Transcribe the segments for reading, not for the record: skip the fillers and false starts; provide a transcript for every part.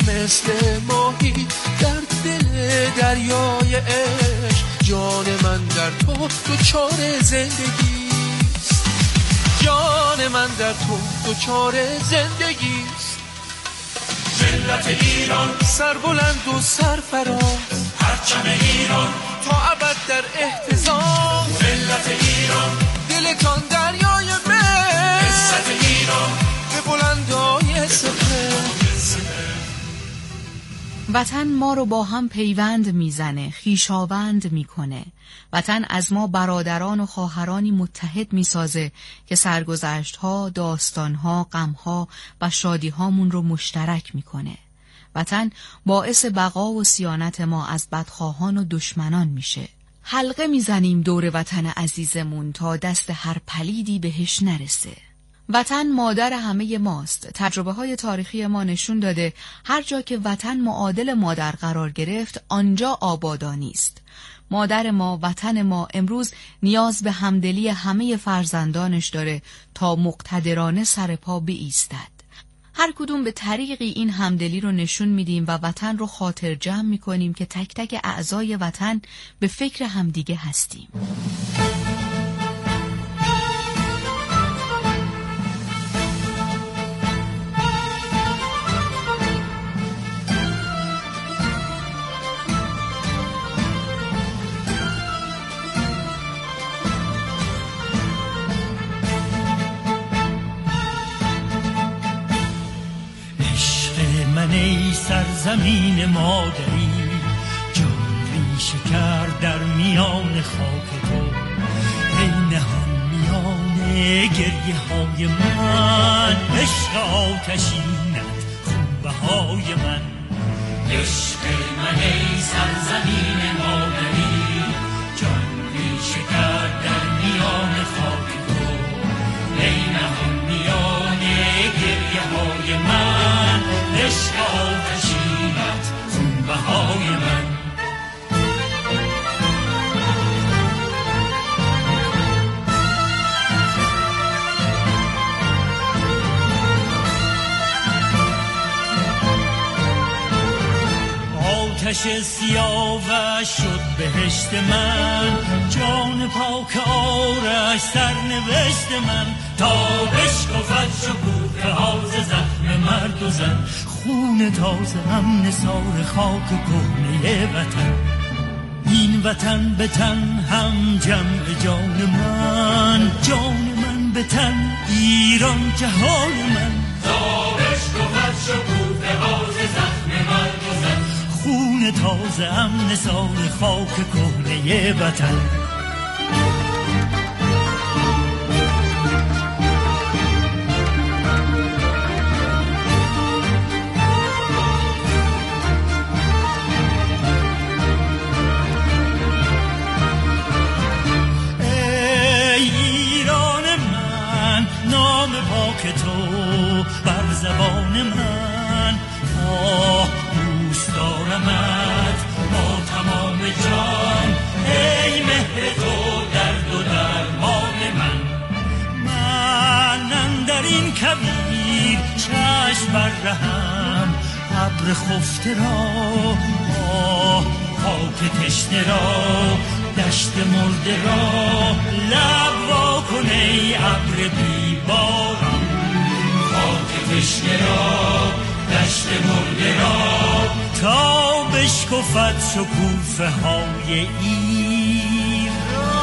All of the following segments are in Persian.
مثل ماهی در دل دریای عشق. جان من در تو دوچار زندگیست، جان من در تو دوچار زندگیست. ملت ایران سربلند و سرفراز، پرچم ایران تا ابد در احتضان. ملت ایران دلتان دریای من، عزت ایران به بلندای سپر. وطن ما رو با هم پیوند میزنه، خویشاوند میکنه. وطن از ما برادران و خواهرانی متحد میسازه که سرگذشت‌ها، داستان‌ها، غم‌ها و شادی‌هامون رو مشترک میکنه. وطن باعث بقا و صیانت ما از بدخواهان و دشمنان میشه. حلقه میزنیم دور وطن عزیزمون تا دست هر پلیدی بهش نرسه. وطن مادر همه ماست. تجربه های تاریخی ما نشون داده هر جا که وطن معادل مادر قرار گرفت آنجا آبادانی است. مادر ما، وطن ما امروز نیاز به همدلی همه فرزندانش داره تا مقتدرانه سر پا بایستد. هر کدوم به طریقی این همدلی رو نشون میدیم و وطن رو خاطر جمع میکنیم که تک تک اعضای وطن به فکر همدیگه هستیم. ای سرزمین مادری، جان ریشه کرد در میان خاک تو. ای نهان میان گریه های من، عشق آتشینت خون بهای من. عشق من ای سرزمین مادری، جان ریشه کرد در میان خاک تو. ای نهان میان گریه های من، عشق آتشینت خون بهای من. آتش سیاوش شد بهشت من، جان پاک آرش سرنوشت من. تا بشکفد شکوفه ها ز زخم مرد و زن، خون تازه هم نثار خاک کهنه وطن. این وطن به تن هم جمع جان من، جان من به تن ایران جهان من. تا بشکفد شکوفه ها ز زخم مرد و زن، خون تازه هم نثار خاک کهنه وطن. که تو بر زبان من، دوست دارمت با تمام جان. ای مهر تو درد و درمان من. من اندر این کویر چشم بر رهم، ابر خفته را خاک تشنه را، دشت مرده را لب وا کن ای ابر بی باران. خاک تشنه را، دشت مرده را، تا بشکفد شکوفه های ایران.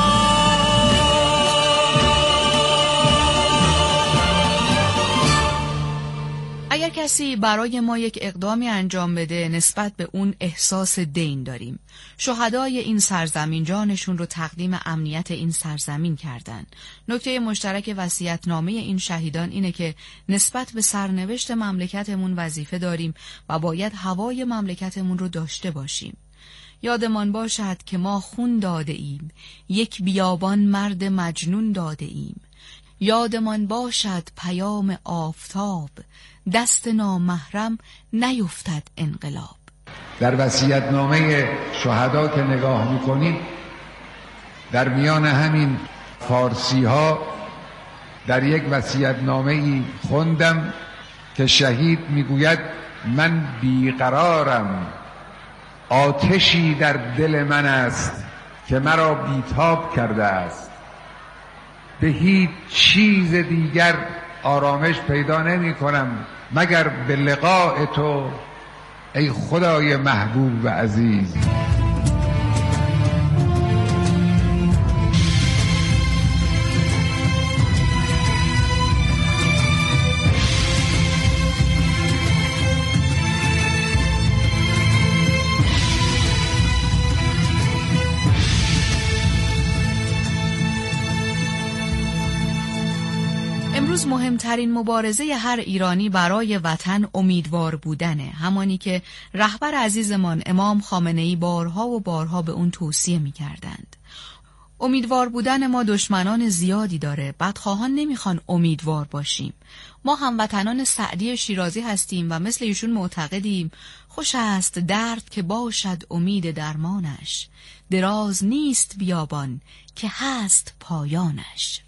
اگر کسی برای ما یک اقدامی انجام بده نسبت به اون احساس دین داریم. شهدای این سرزمین جانشون رو تقدیم امنیت این سرزمین کردن. نکته مشترک وصیت‌نامه این شهیدان اینه که نسبت به سرنوشت مملکتمون وظیفه داریم و باید هوای مملکتمون رو داشته باشیم. یادمان باشد که ما خون داده ایم، یک بیابان مرد مجنون داده ایم. یادمان باشد پیام آفتاب، دست نامحرم نیفتد انقلاب. در وصیت‌نامه شهدا که نگاه می‌کنید، در میان همین فارسی‌ها در یک وصیت‌نامه‌ای خوندم که شهید میگوید من بیقرارم، آتشی در دل من است که مرا بیتاب کرده است. به هیچ چیز دیگر آرامش پیدا نمی کنم مگر به لقاء تو ای خدای محبوب و عزیز. امروز مهمترین مبارزه هر ایرانی برای وطن امیدوار بودنه، همانی که رهبر عزیزمان امام خامنه‌ای بارها و بارها به اون توصیه می‌کردند. امیدوار بودن ما دشمنان زیادی داره، بدخواهان نمیخوان امیدوار باشیم. ما هموطنان سعدی شیرازی هستیم و مثل ایشون معتقدیم خوش است درد که باشد امید درمانش، دراز نیست بیابان که هست پایانش.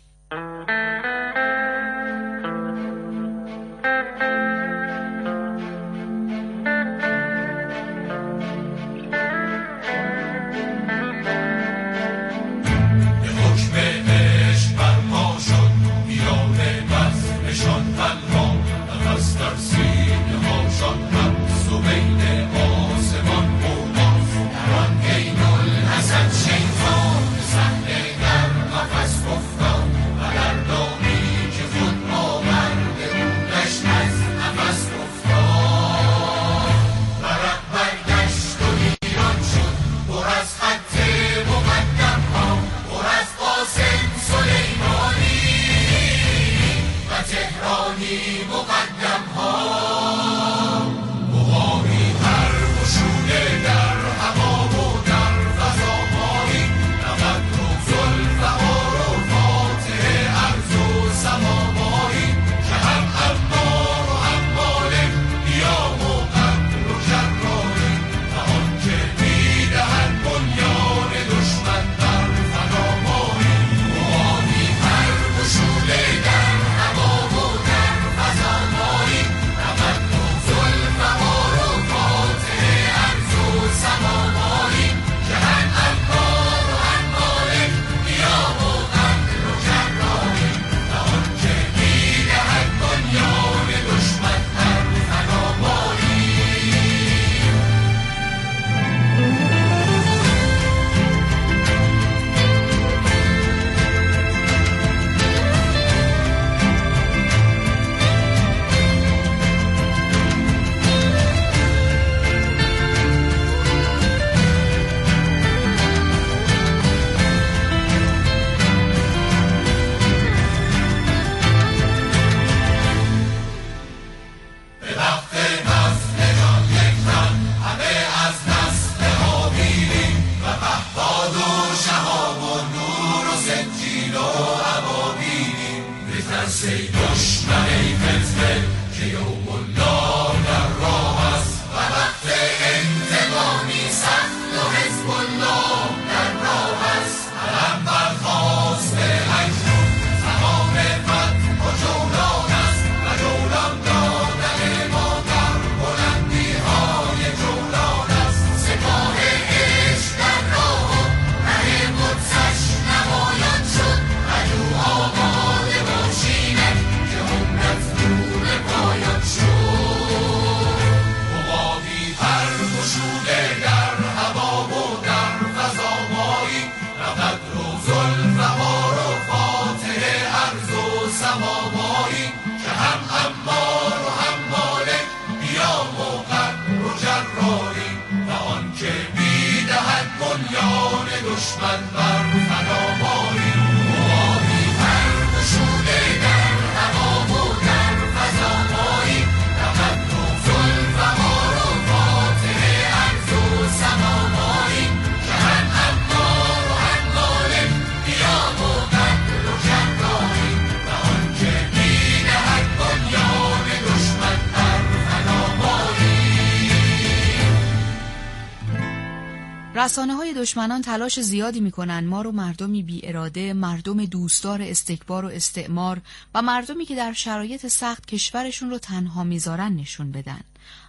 رسانه‌های دشمنان تلاش زیادی می‌کنن ما رو مردمی بی اراده، مردم دوستدار استکبار و استعمار و مردمی که در شرایط سخت کشورشون رو تنها میذارن نشون بدن.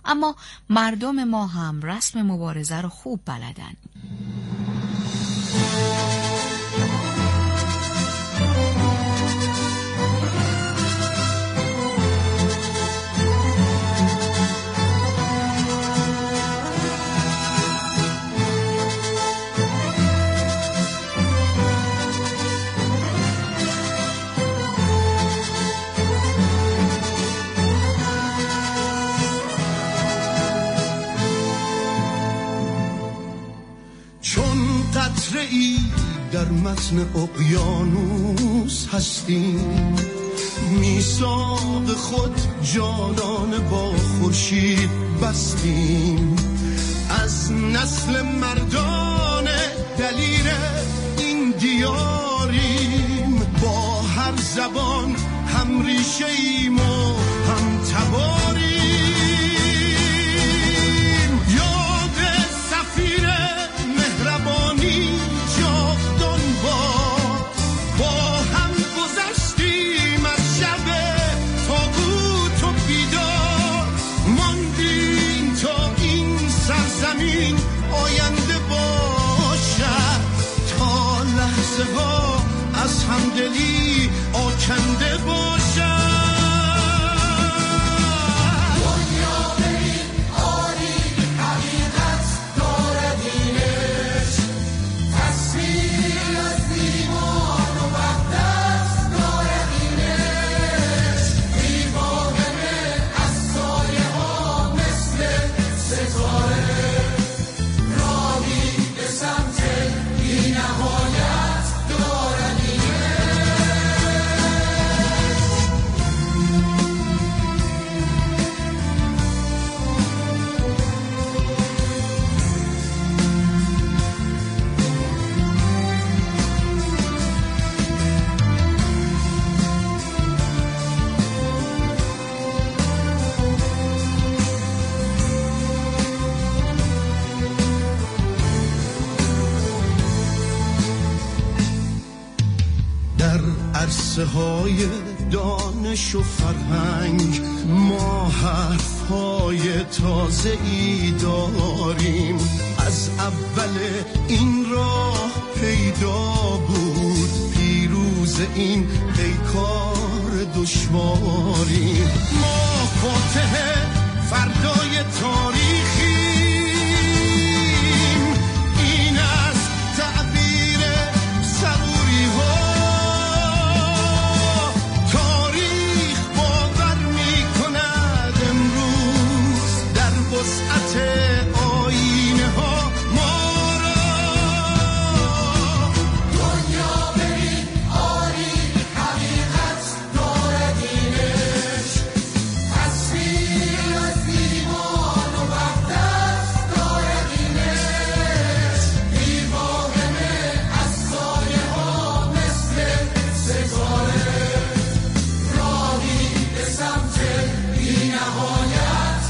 اما مردم ما هم رسم مبارزه رو خوب بلدن. قطره‌ای در متن اقیانوس هستیم، میثاق خود جانانه با خورشید بستیم. از نسل مردان دلیر این دیاریم، با هر زبان هم ریشه ایم و هم تباریم. یاد سفیر مهربانی جاودان با هم گذشتیم از شب طاغوت و بیدار، ماندیم تا این سرزمین آینده باشد، تا لحظه ها از همدلی آکنده باشد. عرصه های دانش و فرهنگ ما حرفهای تازه ای داریم. از اول این راه پیدا بود پیروز این پیکار دشواریم. ما فاتح فردای تاریخیم، این از تعبیر صبوری ها. وسعت آینه ها ما را دنیا برید آری حقیقت داردینش، تصویر از دیوان و وحدت داردینش، دیوانه از سایه ها مثل ستاره، راهی به سمت بی نهایت.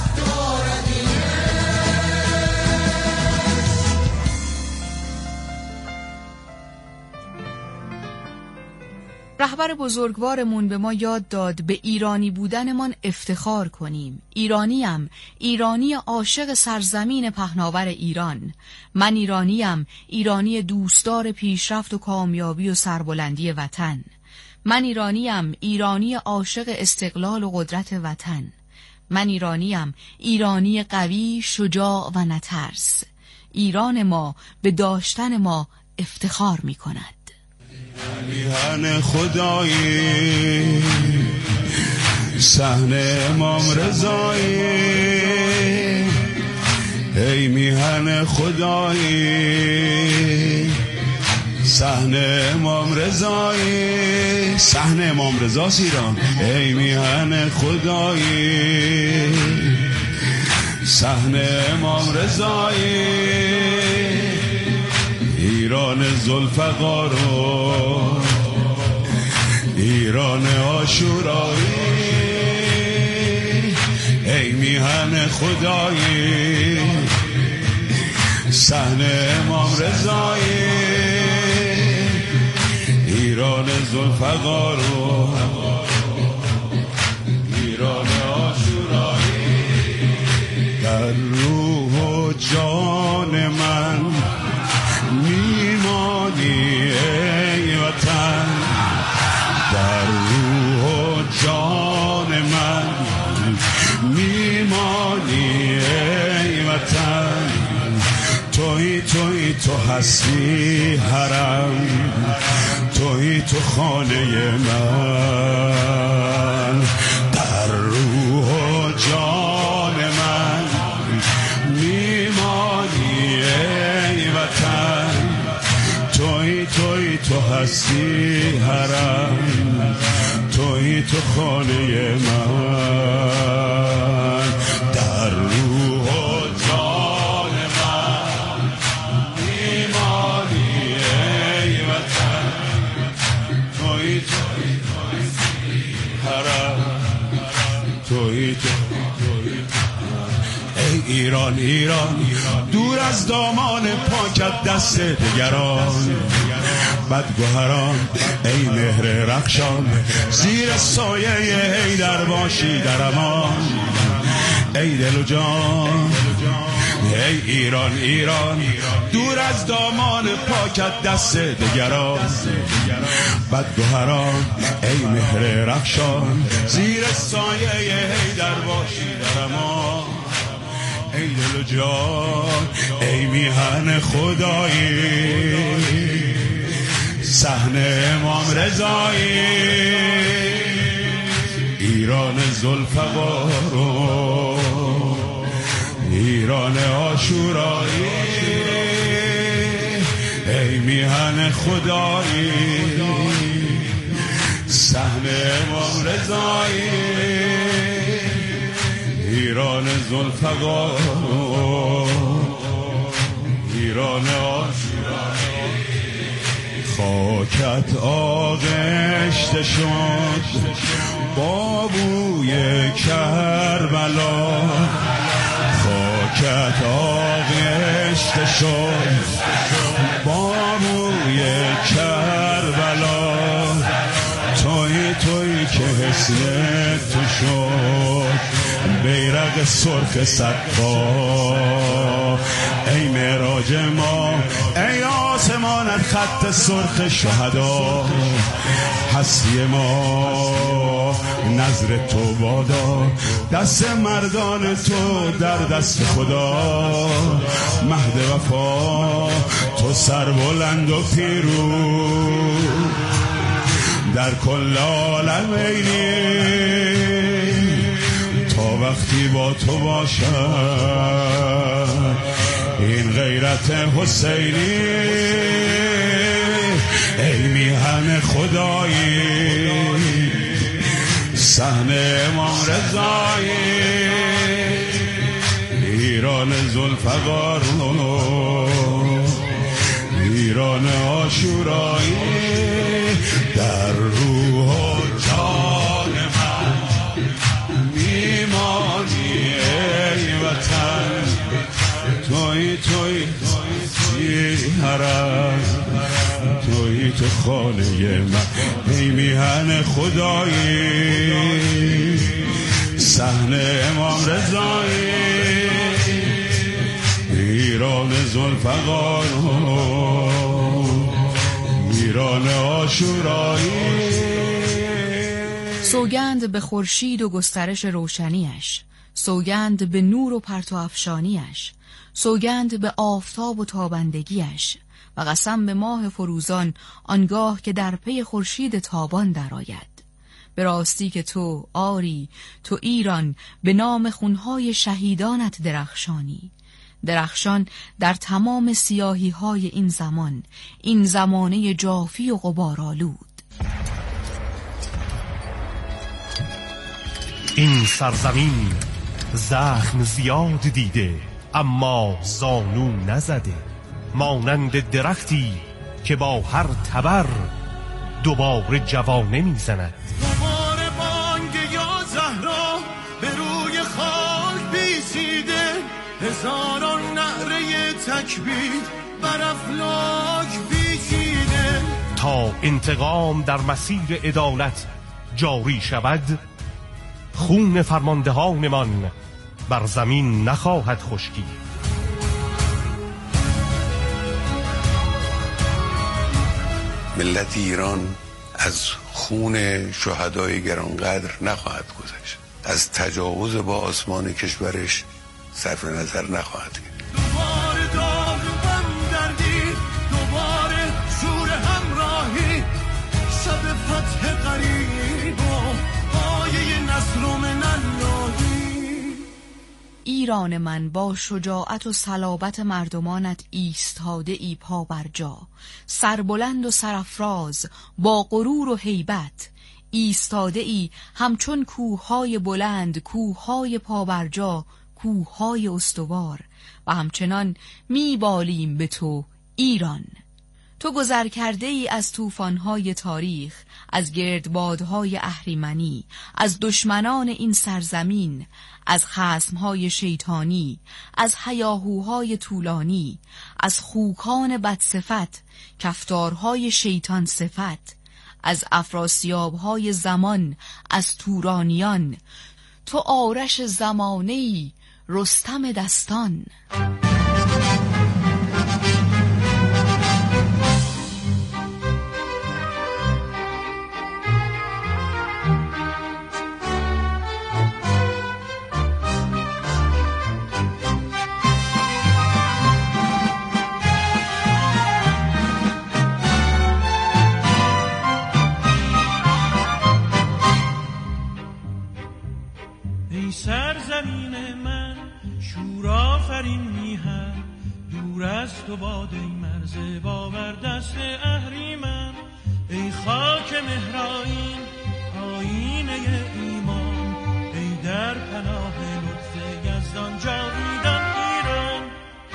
رهبر بزرگوارمون به ما یاد داد به ایرانی بودنمان افتخار کنیم. ایرانیم، ایرانی عاشق سرزمین پهناور ایران. من ایرانیم، ایرانی دوستدار پیشرفت و کامیابی و سربلندی وطن. من ایرانیم، ایرانی عاشق استقلال و قدرت وطن. من ایرانیم، ایرانی قوی، شجاع و نترس. ایران ما به داشتن ما افتخار می کند. میهن خدایی صحنه امام رضایی، ای میهن خدایی صحنه امام رضایی، صحنه امام رضاست ایران. ای میهن خدایی صحنه امام رضایی، ایران ذوالفقار و ایران عاشورایی، ای میهن خدایی صحنه امام رضایی، ایران ذوالفقار و ایران عاشورایی. در روح و جان من میمانی ای وطن، در روح و جان من میمانی ای وطن. توی تو هستی حرم، توی تو خانه من، در روح و جان من میمانی ای وطن. توی تو هستی حرم، توی تو خانه من، در روح و جان من میمانی ای وطن. توی تو حرم، توی تو ای ایران دور از دامان پاکت دست دگران، بدگوهران ای مهر رخشان، زیر سایه حیدر باشی در امان. ای دل و جان ای ایران دور از دامان پاکت دست دگران، بدگوهران ای مهر رخشان، زیر سایه حیدر باشی در امان. ای دل و جان ای میهن خدایی، صحن امام رضایی، ایران ذوالفقار و ایران عاشورایی. ای میهن خدایی، صحن امام رضایی، ایران ذوالفقار و ایران عاشورایی. خاکت آغشته شد با بوی کربلا، خاکت آغشته شد با بوی کربلا. توی که حسن تو شد بیرق سرخ صدقا. ای معراج ما ای آسمانت خط سرخ شهدا، هستی ما نظر تو بادا، دست مردان تو در دست خدا. مهد وفا تو سربلند و پیروز، در کل عالم اینی تا وقتی با تو باشد این غیرت حسینی. ای میهن خدایی، صحن امام رضایی، ایران ذوالفقار ایران عاشورایی. در روح و جان من میمانی ای وطن. توی حرم، توی تو خانه من. ای میهن خدایی، صحن امام رضایی، ایران ذوالفقار ایران عاشورایی. سوگند به خورشید و گسترش روشنیش، سوگند به نور و پرتو افشانیش، سوگند به آفتاب و تابندگیش، و قسم به ماه فروزان آنگاه که در پی خورشید تابان درآید. به راستی که تو آری، تو ایران به نام خونهای شهیدانت درخشانی، درخشان در تمام سیاهی های این زمان، این زمانه جافی و غبارآلود. این سرزمین زخم زیاد دیده اما زانو نزده، مانند درختی که با هر تبر دوباره جوانه میزند. دوباره بانگ یا زهرا به روی خاک بیسیده، هزاران نعره تکبیر بر افلاک پیچیده. تا انتقام در مسیر عدالت جاری شود، خون فرماندهانمان بر زمین نخواهد خشکی. ملت ایران از خون شهدای گرانقدر نخواهد گذشت، از تجاوز با آسمان کشورش صرف نظر نخواهد کرد. دوباره داغ دردی، دوباره شور همراهی، شب فتح قریب و پایه نصر و مناللهی. ایران من با شجاعت و صلابت مردمانت ایستاده ای پا بر جا، سربلند و سرافراز با غرور و هیبت، ایستاده ای همچون کوههای بلند، کوههای پابرجا، کوههای استوار، و همچنان میبالیم به تو ایران. تو گذر کرده ای از طوفان‌های تاریخ، از گردبادهای اهریمنی، از دشمنان این سرزمین، از خصم‌های شیطانی، از هیاهوهای طولانی، از خوکان بدصفت، کفتارهای شیطان صفت، از افراسیاب‌های زمان، از تورانیان. تو آرش زمانه‌ای، رستم دستان. سرزمین من شور آفرین میهم، دور از تو باد ای مرز باور دست اهریمن. ای خاک مهرائین آیینه ایمان، ای در پناه لطف یزدان جاویدان ایران.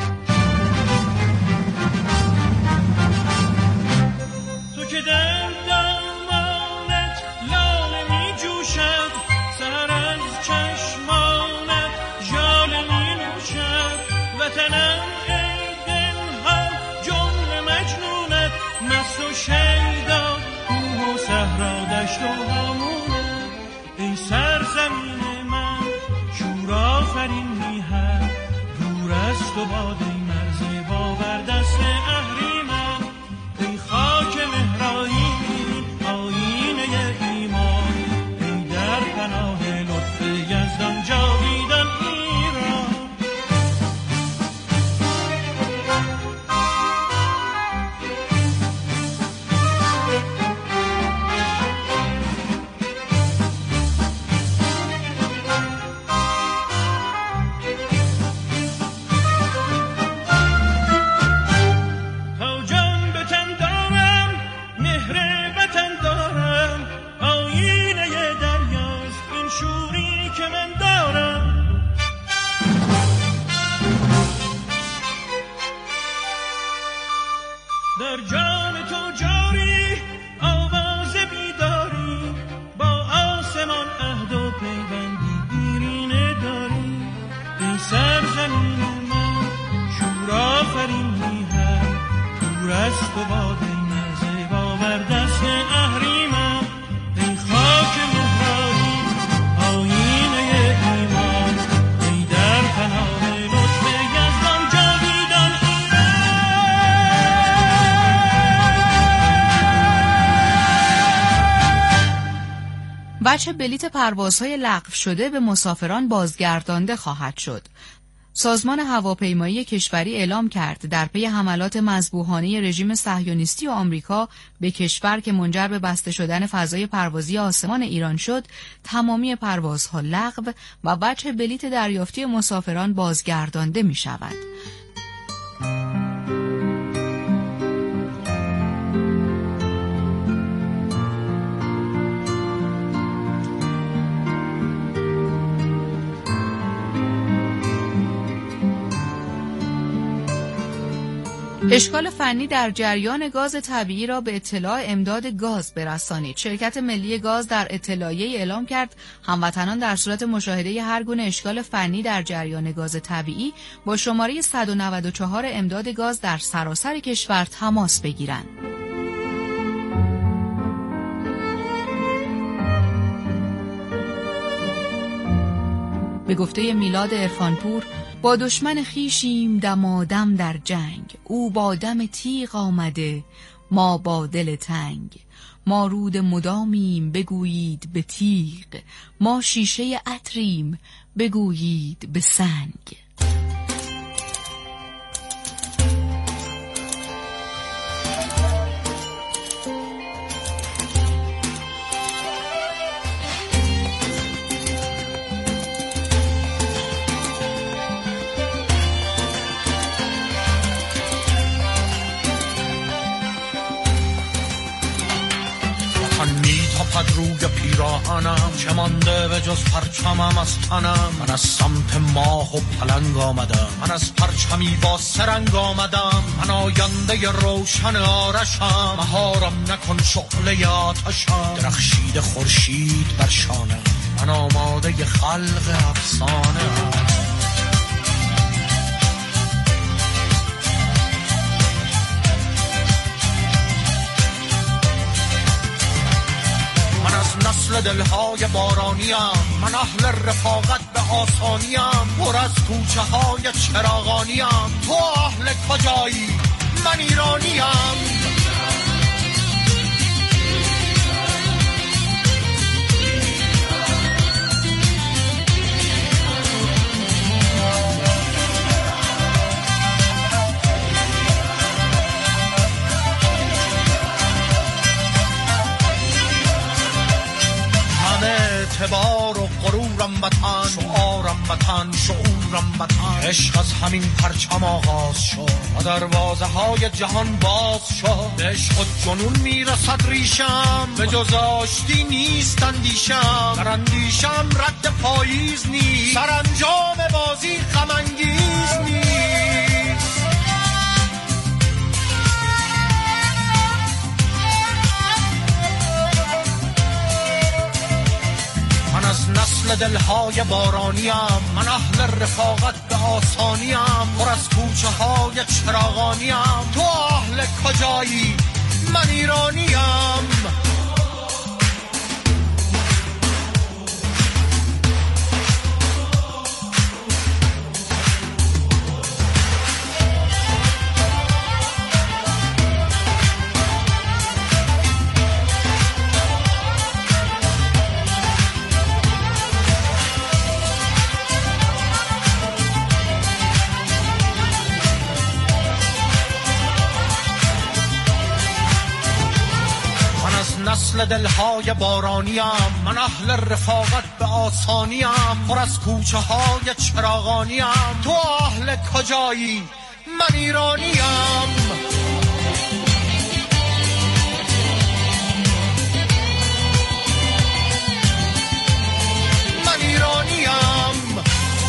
تو که در دامانت لاله می جوشد، سر از چشمانت ژاله می نوشد. وطنم ای دلها جمله مجنونت، مست و شیدا کوه و صحرا دشت و هامونت. ای سرزمین من شور آفرین میهم، دور از تو باد ای مرز باور دست اهریمن. ای خاک مهرائین آیینه ایمان، ای در پناه لطف یزدان جاویدان ایران. تا جان به تن دارم مهر وطن دارم، آیینه دریاست این شوری که من دارم. در جان تو جاری آواز بیداری، با آسمان عهد و پیوندی دیرینه داری. ای سرزمین من شور آفرین میهم، دور از تو باد ای مرز باور دست اهریمن. ای خاک مهرائین آیینه ایمان، ای در پناه لطف یزدان جاویدان ایران. وجه بلیت پروازهای لغو شده به مسافران بازگردانده خواهد شد. سازمان هواپیمایی کشوری اعلام کرد در پی حملات مذبوحانه رژیم صهیونیستی و آمریکا به کشور که منجر به بسته شدن فضای پروازی آسمان ایران شد، تمامی پروازها لغو و وجه بلیت دریافتی مسافران بازگردانده می شود. اشکال فنی در جریان گاز طبیعی را به اطلاع امداد گاز برسانید. شرکت ملی گاز در اطلاعیه‌ای اعلام کرد هموطنان در صورت مشاهده هر گونه اشکال فنی در جریان گاز طبیعی با شماره 194 امداد گاز در سراسر کشور تماس بگیرند. به گفته میلاد عرفانپور با دشمن خیشیم دمادم در جنگ، او با دم تیغ آمده ما با دل تنگ. ما رود مدامیم بگویید به تیغ، ما شیشه عطریم بگویید به سنگ. روی پیراهنم چه مانده به جز پرچمم از تنم. من از سمت ماه و پلنگ آمدم، من از پرچمی با سرنگ آمدم. من آینده روشن آرشم، مهارم نکن شعله آتشم. درخشید خورشید بر شانم، من آماده خلق افسانه. نسل دلهای بارانیم، من اهل رفاقت به آسانیم. پر از کوچه های چراغانیم، تو اهل کجایی؟ من ایرانیم. اعتبار و غرورم وطن، شعارم وطن، شعورم وطن. عشق از همین پرچم آغاز شد و دروازه های جهان باز شد. به عشق و جنون میرسد ریشم، به جز آشتی نیست اندیشم. در اندیشم رد پاییز نیست، سرانجام بازی غم انگیز نیست. از نسل دلهای بارانیم، من اهل رفاقت به آسانیم. پر از کوچه های چراغانیم، تو اهل کجایی؟ من ایرانیم. نسل دلهای بارانیم، من اهل رفاقت به آسانیم. پر از کوچه های چراغانیم، تو اهل کجایی؟ من ایرانیم. من ایرانیم.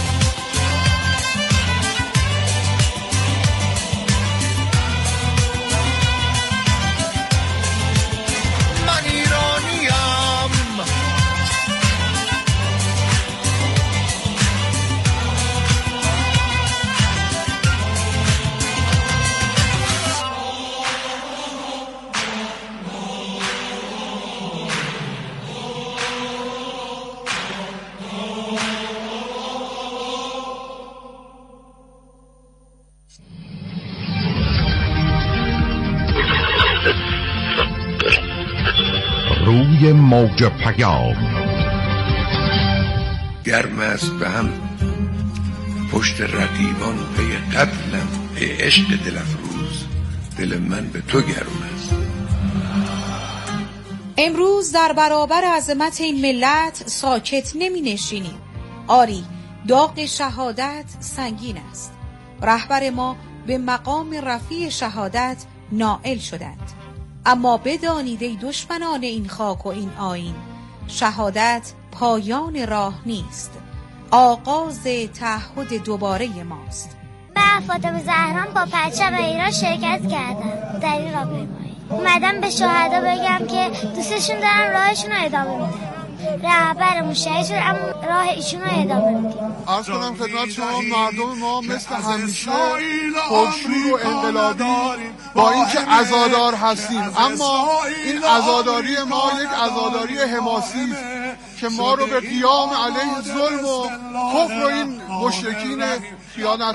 روی موج پیام گرم است به هم پشت رقیبان پی قتلم. ای عشق دل افروز، دل من به تو گرم است. امروز در برابر عظمت این ملت ساکت نمی نشینیم. آری، داغ شهادت سنگین است. رهبر ما به مقام رفیع شهادت نائل شدند. اما بدانید ای دشمنان این خاک و این آیین، شهادت پایان راه نیست، آغاز تعهد دوباره ماست. من فاطمه زهران با پرچم ایران شرکت کردم در این راهپیمایی. اومدم به شهدا بگم که دوستشون دارن راهشون رو ادامه میدن. رهبرمون شهید شد اما راه ایشون رو ادامه میدیم. عرض کنم خدمت شما مردم ما مثل همیشه پرشور و انقلابی با اینکه عزادار هستیم، اما این عزاداری ما یک عزاداری حماسی است. که ما رو به قیام علیه ظلم و کفر و این مشرکین خیانت